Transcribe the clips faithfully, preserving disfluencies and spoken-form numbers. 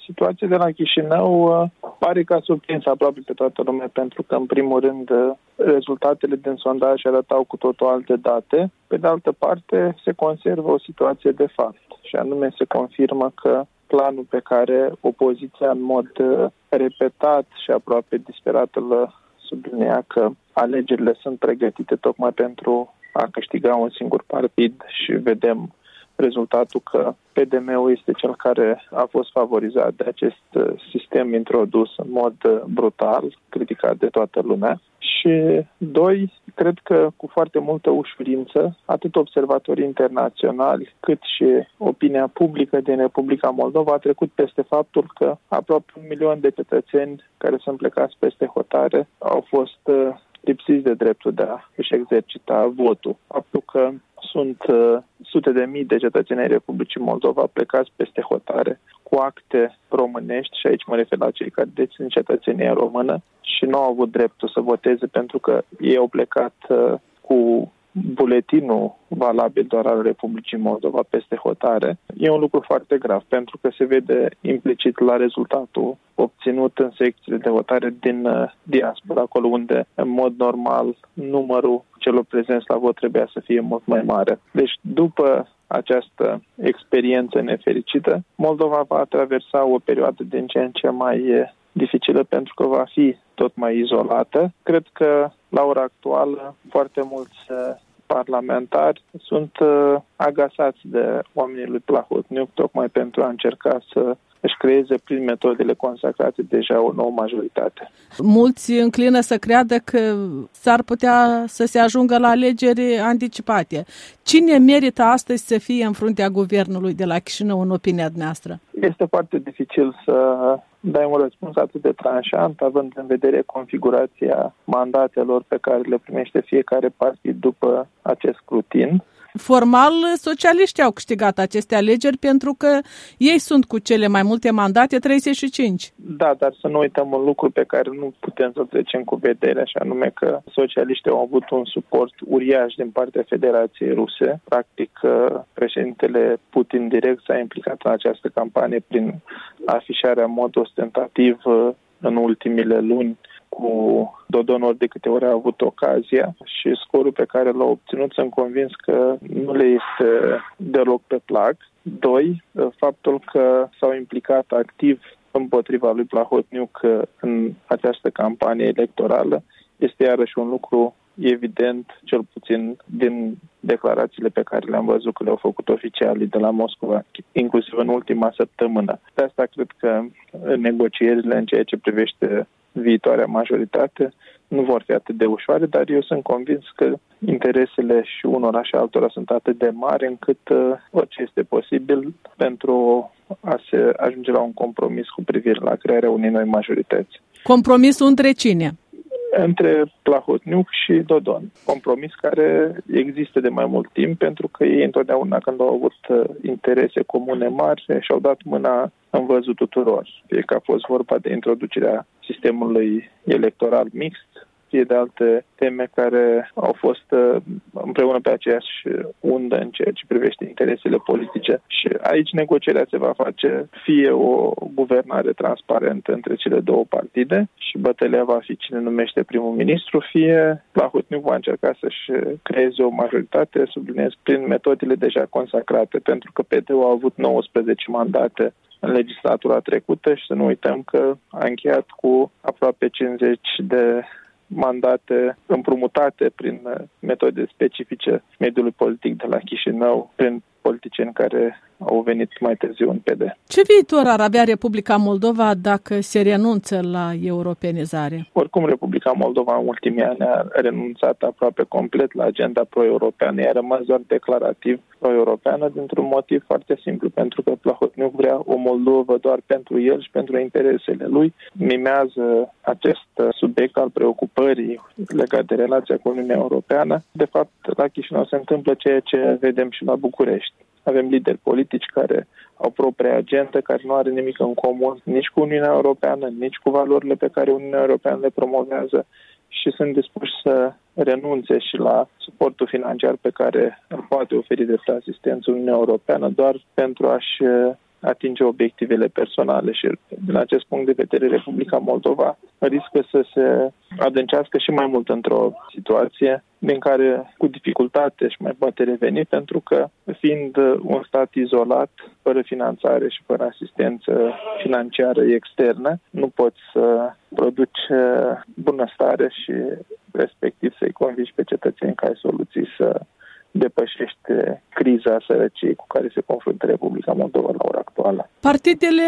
Situația de la Chișinău pare că a surprins aproape pe toată lumea, pentru că, în primul rând, rezultatele din sondaj arătau cu totul alte date. Pe de altă parte, se conservă o situație de fapt, și anume se confirmă că planul pe care opoziția în mod repetat și aproape disperat îl sublinea, că alegerile sunt pregătite tocmai pentru a câștiga un singur partid, și vedem rezultatul că P D M-ul este cel care a fost favorizat de acest sistem introdus în mod brutal, criticat de toată lumea. Și, doi, cred că cu foarte multă ușurință, atât observatorii internaționali, cât și opinia publică din Republica Moldova a trecut peste faptul că aproape un milion de cetățeni care sunt plecați peste hotare au fost lipsiți de dreptul de a își exercita votul. Faptul că sunt uh, sute de mii de cetățeni ai Republicii Moldova plecați peste hotare cu acte românești, și aici mă refer la cei care dețin cetățenia română și nu au avut dreptul să voteze pentru că ei au plecat uh, cu buletinul valabil doar al Republicii Moldova peste hotare. E un lucru foarte grav, pentru că se vede implicit la rezultatul obținut în secțiile de votare din uh, diaspora, acolo unde, în mod normal, numărul celor prezenți la vot trebuia să fie mult mai mare. Deci, după această experiență nefericită, Moldova va traversa o perioadă din ce în ce mai dificilă, pentru că va fi tot mai izolată. Cred că, la ora actuală, foarte mulți parlamentari sunt uh, agasați de oamenii lui Plahotniuc, tocmai pentru a încerca să își creeze prin metodele consacrate deja o nouă majoritate. Mulți înclină să creadă că s-ar putea să se ajungă la alegeri anticipate. Cine merită astăzi să fie în fruntea guvernului de la Chișinău, în opinia noastră? Este foarte dificil să dai un răspuns atât de tranșant, având în vedere configurația mandatelor pe care le primește fiecare partid după acest scrutin. Formal, socialiștii au câștigat aceste alegeri pentru că ei sunt cu cele mai multe mandate, treizeci și cinci. Da, dar să nu uităm un lucru pe care nu putem să trecem cu vedere, și anume că socialiștii au avut un suport uriaș din partea Federației Ruse. Practic, președintele Putin direct s-a implicat în această campanie prin afișarea în mod ostentativ în ultimile luni cu Dodon ori de câte ori a avut ocazia, și scorul pe care l-a obținut sunt convins că nu le este deloc pe plac. Doi, faptul că s-au implicat activ împotriva lui Plahotniuc în această campanie electorală este iarăși un lucru evident, cel puțin din declarațiile pe care le-am văzut că le-au făcut oficialii de la Moscova, inclusiv în ultima săptămână. De asta cred că negocierile în ceea ce privește viitoarea majoritate nu vor fi atât de ușoare, dar eu sunt convins că interesele și unora și altora sunt atât de mari încât uh, orice este posibil pentru a se ajunge la un compromis cu privire la crearea unei noi majorități. Compromisul între cine? Între Plahotniuc și Dodon. Compromis care există de mai mult timp, pentru că ei întotdeauna, când au avut interese comune mari, și-au dat mâna în văzul tuturor. Fie că a fost vorba de introducerea sistemului electoral mixt, fie de alte teme care au fost împreună pe aceeași undă în ceea ce privește interesele politice. Și aici negocierea se va face, fie o guvernare transparentă între cele două partide și bătălia va fi cine numește primul ministru, fie Plahotniuc va încerca să-și creeze o majoritate, subliniez, prin metodele deja consacrate, pentru că P D-ul a avut nouăsprezece mandate în legislatura trecută și să nu uităm că a încheiat cu aproape cincizeci de mandate împrumutate prin metode specifice mediului politic de la Chișinău, prin politicieni care au venit mai târziu în P D. Ce viitor ar avea Republica Moldova dacă se renunță la europenizare? Oricum, Republica Moldova în ultimii ani a renunțat aproape complet la agenda pro-europeană. I-a rămas doar declarativ pro-europeană dintr-un motiv foarte simplu, pentru că Plahotniuc vrea o Moldovă doar pentru el și pentru interesele lui. Mimează acest subiect al preocupării legat de relația cu Uniunea Europeană. De fapt, la Chișinău se întâmplă ceea ce vedem și la București. Avem lideri politici care au propria agendă, care nu are nimic în comun nici cu Uniunea Europeană, nici cu valorile pe care Uniunea Europeană le promovează, și sunt dispuși să renunțe și la suportul financiar pe care îl poate oferi de asistență Uniunea Europeană doar pentru a-și atinge obiectivele personale și din acest punct de vedere Republica Moldova riscă să se adâncească și mai mult într-o situație din care cu dificultate își mai poate reveni, pentru că fiind un stat izolat, fără finanțare și fără asistență financiară externă, nu poți să produci bunăstare și respectiv să-i convingi pe cetățeni că ai soluții să depășești criza sărăciei cu care se confruntă Republica Moldova la ora actuală. Partidele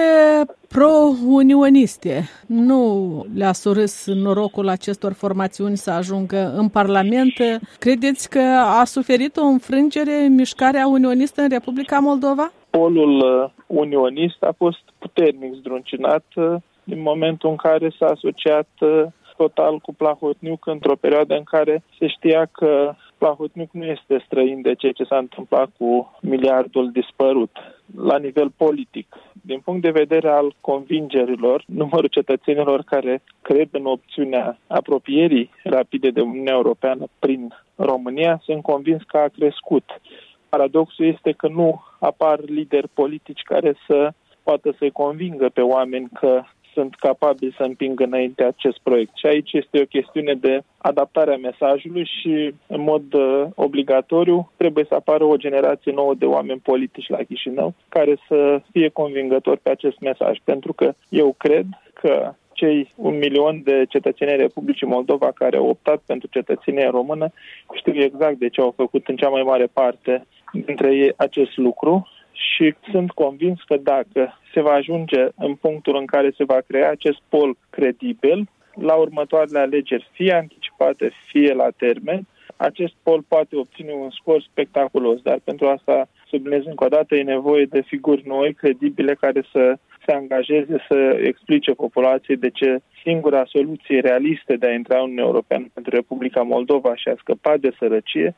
pro-unioniste nu le-a surâs norocul acestor formațiuni să ajungă în Parlament. Credeți că a suferit o înfrângere mișcarea unionistă în Republica Moldova? Polul unionist a fost puternic zdruncinat din momentul în care s-a asociat total cu Plahotniuc într-o perioadă în care se știa că Plahotniuc nu este străin de ceea ce s-a întâmplat cu miliardul dispărut la nivel politic. Din punct de vedere al convingerilor, numărul cetățenilor care cred în opțiunea apropierii rapide de Uniunea Europeană prin România, sunt convins că a crescut. Paradoxul este că nu apar lideri politici care să poată să-i convingă pe oameni că sunt capabili să împingă înainte acest proiect. Și aici este o chestiune de adaptare a mesajului și, în mod uh, obligatoriu, trebuie să apară o generație nouă de oameni politici la Chișinău care să fie convingători pe acest mesaj. Pentru că eu cred că cei un milion de cetățeni ai Republicii Moldova care au optat pentru cetățenia română știu exact de ce au făcut în cea mai mare parte dintre ei acest lucru. Și sunt convins că dacă se va ajunge în punctul în care se va crea acest pol credibil, la următoarele alegeri, fie anticipate, fie la termen, acest pol poate obține un scor spectaculos. Dar pentru asta, subliniez încă o dată, e nevoie de figuri noi, credibile, care să se angajeze să explice populației de ce singura soluție realistă de a intra în Uniunea Europeană pentru Republica Moldova și a scăpa de sărăcie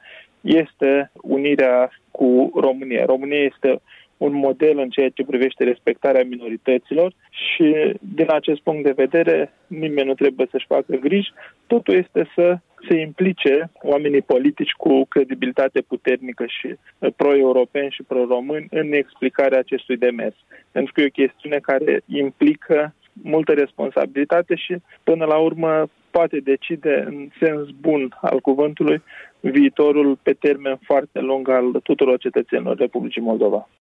este unirea cu România. România este un model în ceea ce privește respectarea minorităților și din acest punct de vedere nimeni nu trebuie să-și facă griji. Totul este să se implice oamenii politici cu credibilitate puternică și pro-europeni și pro-români în explicarea acestui demers. Pentru că e o chestiune care implică multă responsabilitate și până la urmă poate decide în sens bun al cuvântului viitorul pe termen foarte lung al tuturor cetățenilor Republicii Moldova.